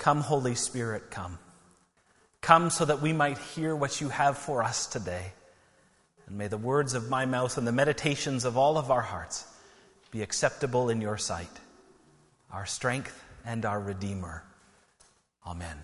Come, Holy Spirit, come. Come so that we might hear what you have for us today. And may the words of my mouth and the meditations of all of our hearts be acceptable in your sight, our strength and our Redeemer. Amen.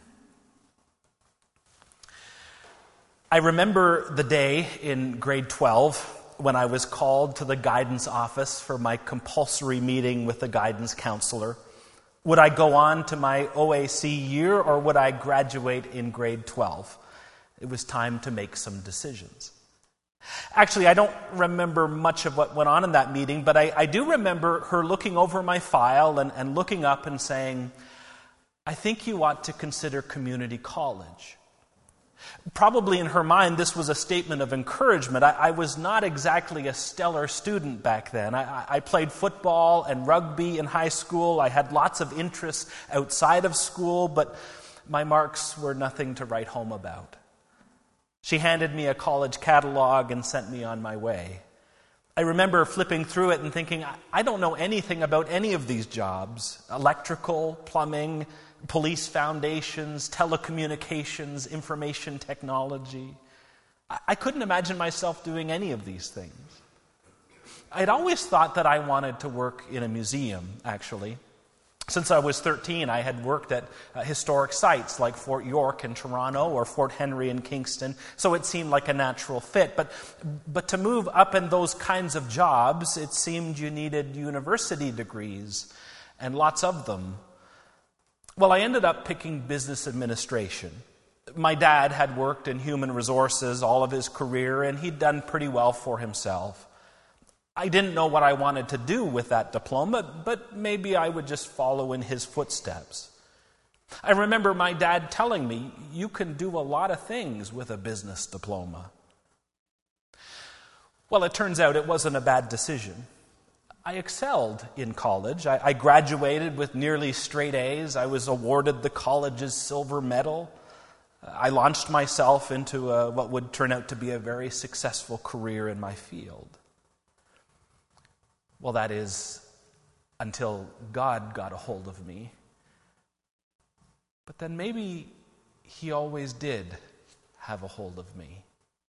I remember the day in grade 12 when I was called to the guidance office for my compulsory meeting with the guidance counselor. Would I go on to my OAC year or would I graduate in grade 12? It was time to make some decisions. Actually, I don't remember much of what went on in that meeting, but I do remember her looking over my file and looking up and saying, "I think you ought to consider community college." Probably in her mind, this was a statement of encouragement. I was not exactly a stellar student back then. I played football and rugby in high school. I had lots of interests outside of school, but my marks were nothing to write home about. She handed me a college catalog and sent me on my way. I remember flipping through it and thinking, I don't know anything about any of these jobs. Electrical, plumbing, police foundations, telecommunications, information technology. I couldn't imagine myself doing any of these things. I'd always thought that I wanted to work in a museum, actually. Since I was 13, I had worked at historic sites like Fort York in Toronto or Fort Henry in Kingston, so it seemed like a natural fit. But to move up in those kinds of jobs, it seemed you needed university degrees, and lots of them. Well, I ended up picking business administration. My dad had worked in human resources all of his career, and he'd done pretty well for himself. I didn't know what I wanted to do with that diploma, but maybe I would just follow in his footsteps. I remember my dad telling me, "You can do a lot of things with a business diploma." Well, it turns out it wasn't a bad decision. I excelled in college. I graduated with nearly straight A's. I was awarded the college's silver medal. I launched myself into what would turn out to be a very successful career in my field. Well, that is, until God got a hold of me. But then maybe he always did have a hold of me.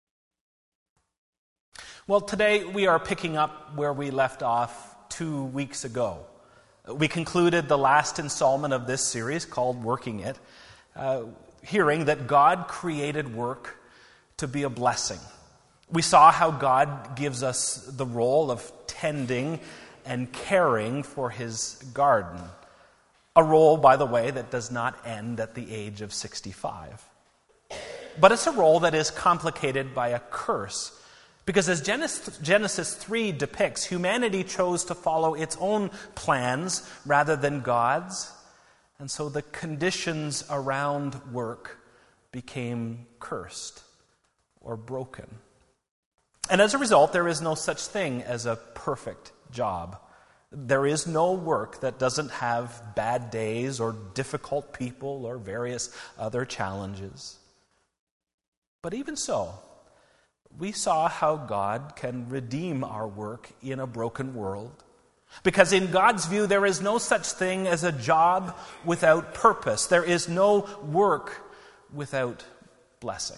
Well, today we are picking up where we left off 2 weeks ago. We concluded the last installment of this series called Working It, hearing that God created work to be a blessing. We saw how God gives us the role of tending and caring for his garden. A role, by the way, that does not end at the age of 65. But it's a role that is complicated by a curse. Because as Genesis 3 depicts, humanity chose to follow its own plans rather than God's. And so the conditions around work became cursed or broken. And as a result, there is no such thing as a perfect job. There is no work that doesn't have bad days or difficult people or various other challenges. But even so, we saw how God can redeem our work in a broken world. Because in God's view, there is no such thing as a job without purpose. There is no work without blessing.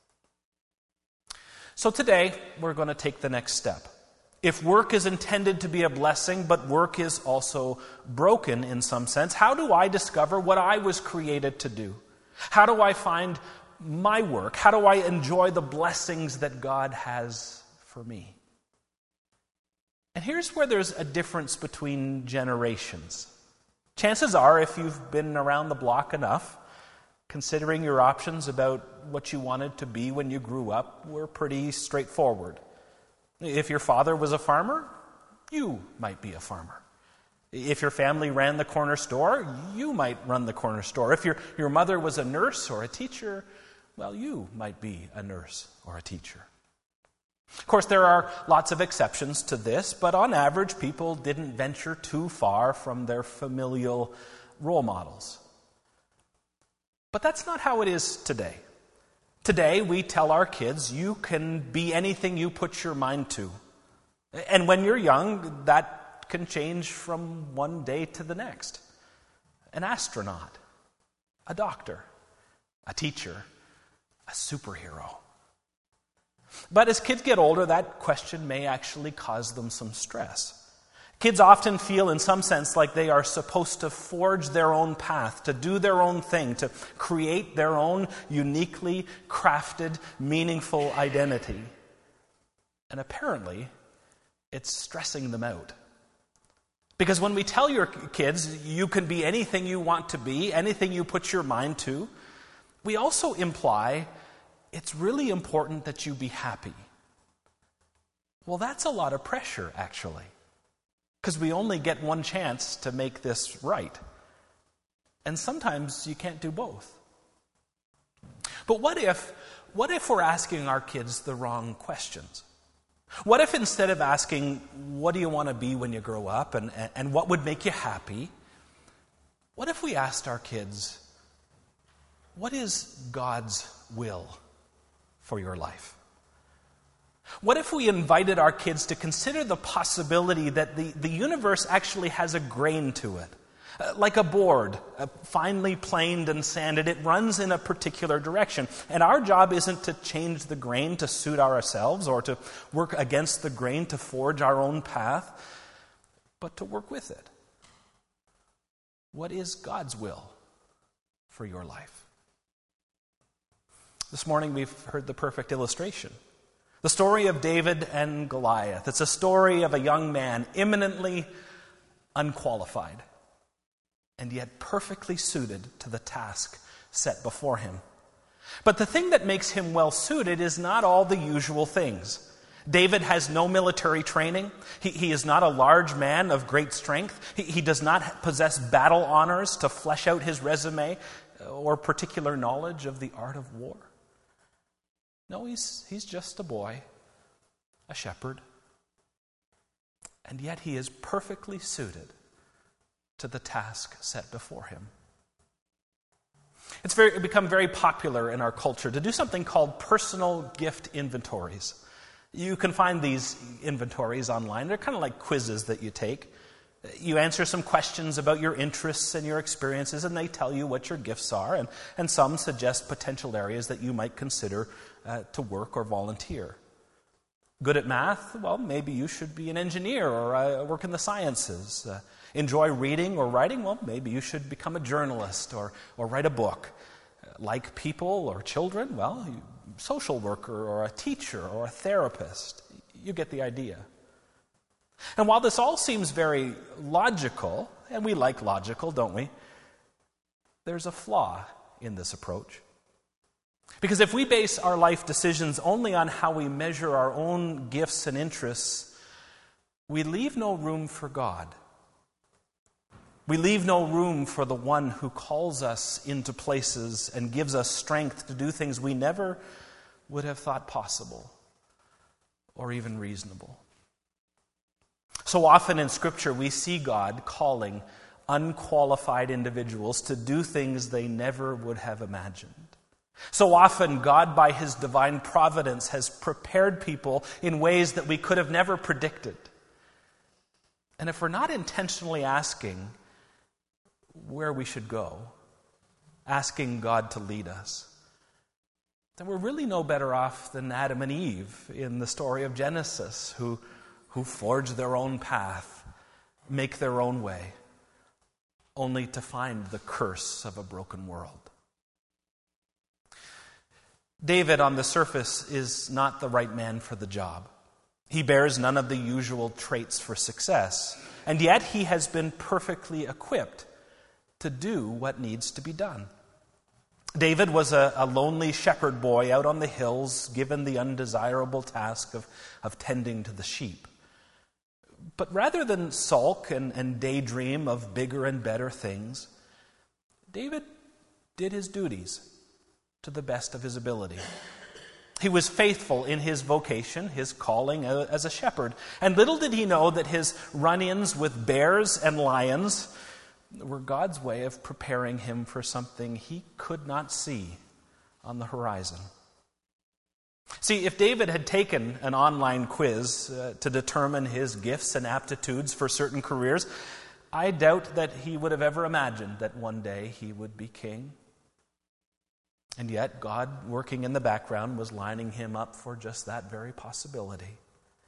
So today, we're going to take the next step. If work is intended to be a blessing, but work is also broken in some sense, how do I discover what I was created to do? How do I find my work? How do I enjoy the blessings that God has for me? And here's where there's a difference between generations. Chances are, if you've been around the block enough, considering your options about what you wanted to be when you grew up were pretty straightforward. If your father was a farmer, you might be a farmer. If your family ran the corner store, you might run the corner store. If your mother was a nurse or a teacher, well, you might be a nurse or a teacher. Of course, there are lots of exceptions to this, but on average, people didn't venture too far from their familial role models. But that's not how it is today. Today, we tell our kids, you can be anything you put your mind to. And when you're young, that can change from one day to the next. An astronaut, a doctor, a teacher, a superhero. But as kids get older, that question may actually cause them some stress. Kids often feel, in some sense, like they are supposed to forge their own path, to do their own thing, to create their own uniquely crafted, meaningful identity. And apparently, it's stressing them out. Because when we tell your kids, you can be anything you want to be, anything you put your mind to, we also imply it's really important that you be happy. Well, that's a lot of pressure, actually. Because we only get one chance to make this right. And sometimes you can't do both. But what if we're asking our kids the wrong questions? What if instead of asking, what do you want to be when you grow up and what would make you happy, what if we asked our kids, what is God's will for your life? What if we invited our kids to consider the possibility that the universe actually has a grain to it? Like a board, finely planed and sanded, it runs in a particular direction. And our job isn't to change the grain to suit ourselves or to work against the grain to forge our own path, but to work with it. What is God's will for your life? This morning we've heard the perfect illustration. The story of David and Goliath. It's a story of a young man eminently unqualified and yet perfectly suited to the task set before him. But the thing that makes him well suited is not all the usual things. David has no military training. He is not a large man of great strength. He does not possess battle honors to flesh out his resume or particular knowledge of the art of war. No, he's just a boy, a shepherd. And yet he is perfectly suited to the task set before him. It's become very popular in our culture to do something called personal gift inventories. You can find these inventories online. They're kind of like quizzes that you take. You answer some questions about your interests and your experiences, and they tell you what your gifts are, and some suggest potential areas that you might consider to work or volunteer. Good at math? Well, maybe you should be an engineer or work in the sciences. Enjoy reading or writing? Well, maybe you should become a journalist or write a book. Like people or children? Well, social worker or a teacher or a therapist. You get the idea. And while this all seems very logical, and we like logical, don't we? There's a flaw in this approach. Because if we base our life decisions only on how we measure our own gifts and interests, we leave no room for God. We leave no room for the one who calls us into places and gives us strength to do things we never would have thought possible or even reasonable. So often in Scripture we see God calling unqualified individuals to do things they never would have imagined. So often God, by His divine providence, has prepared people in ways that we could have never predicted. And if we're not intentionally asking where we should go, asking God to lead us, then we're really no better off than Adam and Eve in the story of Genesis, who forge their own path, make their own way, only to find the curse of a broken world. David, on the surface, is not the right man for the job. He bears none of the usual traits for success, and yet he has been perfectly equipped to do what needs to be done. David was a lonely shepherd boy out on the hills, given the undesirable task of tending to the sheep. But rather than sulk and daydream of bigger and better things, David did his duties to the best of his ability. He was faithful in his vocation, his calling as a shepherd. And little did he know that his run-ins with bears and lions were God's way of preparing him for something he could not see on the horizon. See, if David had taken an online quiz to determine his gifts and aptitudes for certain careers, I doubt that he would have ever imagined that one day he would be king And yet, God, working in the background, was lining him up for just that very possibility.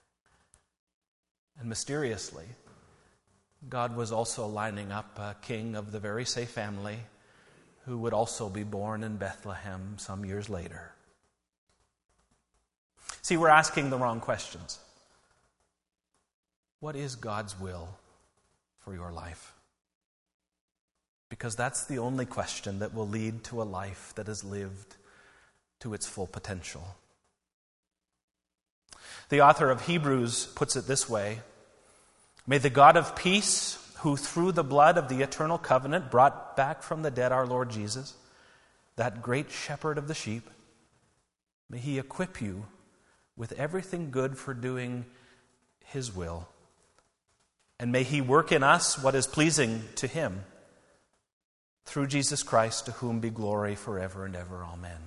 And mysteriously, God was also lining up a king of the very same family who would also be born in Bethlehem some years later. See, we're asking the wrong questions. What is God's will for your life? Because that's the only question that will lead to a life that is lived to its full potential. The author of Hebrews puts it this way: "May the God of peace, who through the blood of the eternal covenant brought back from the dead our Lord Jesus, that great shepherd of the sheep, may he equip you with everything good for doing his will. And may he work in us what is pleasing to him, through Jesus Christ, to whom be glory forever and ever. Amen."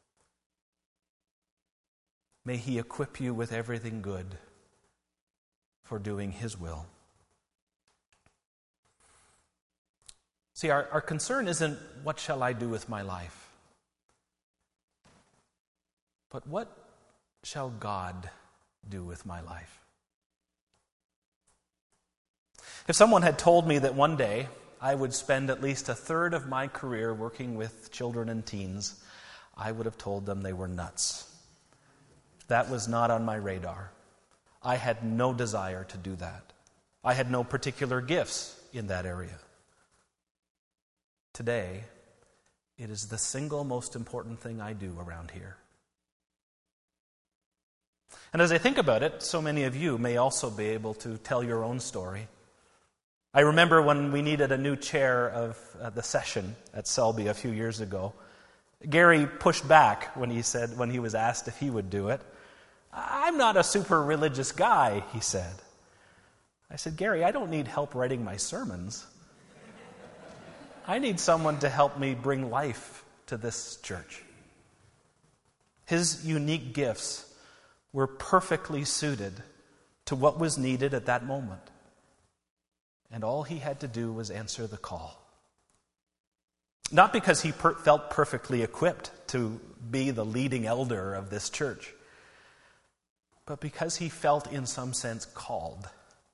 May he equip you with everything good for doing his will. See, our concern isn't what shall I do with my life, but what shall God do with my life? If someone had told me that one day I would spend at least a third of my career working with children and teens, I would have told them they were nuts. That was not on my radar. I had no desire to do that. I had no particular gifts in that area. Today, it is the single most important thing I do around here. And as I think about it, so many of you may also be able to tell your own story. I remember when we needed a new chair of the session at Selby a few years ago. Gary pushed back when he was asked if he would do it. "I'm not a super religious guy," he said. I said, "Gary, I don't need help writing my sermons. I need someone to help me bring life to this church." His unique gifts were perfectly suited to what was needed at that moment. And all he had to do was answer the call. Not because he felt perfectly equipped to be the leading elder of this church, but because he felt in some sense called.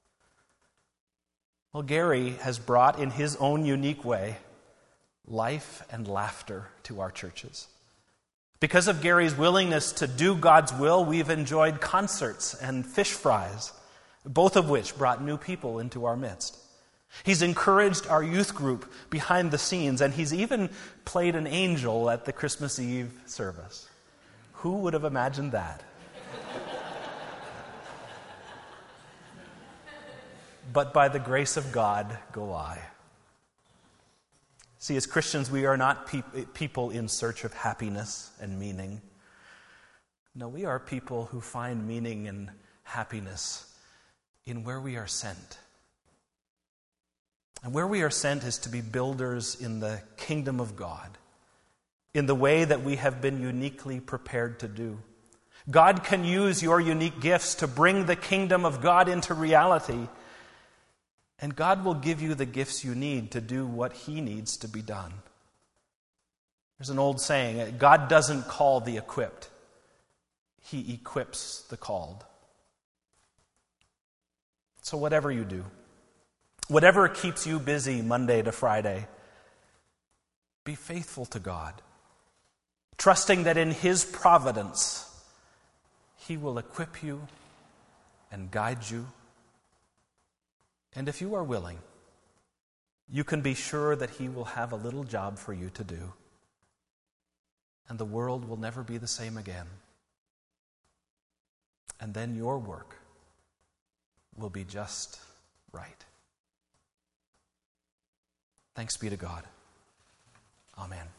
Well, Gary has brought in his own unique way life and laughter to our churches. Because of Gary's willingness to do God's will, we've enjoyed concerts and fish fries, both of which brought new people into our midst. He's encouraged our youth group behind the scenes, and he's even played an angel at the Christmas Eve service. Who would have imagined that? But by the grace of God go I. See, as Christians, we are not people in search of happiness and meaning. No, we are people who find meaning and happiness in where we are sent. And where we are sent is to be builders in the kingdom of God, in the way that we have been uniquely prepared to do. God can use your unique gifts to bring the kingdom of God into reality. And God will give you the gifts you need to do what He needs to be done. There's an old saying, God doesn't call the equipped. He equips the called. So whatever you do, whatever keeps you busy Monday to Friday, be faithful to God, trusting that in His providence, He will equip you and guide you. And if you are willing, you can be sure that He will have a little job for you to do. And the world will never be the same again. And then your work will be just right. Thanks be to God. Amen.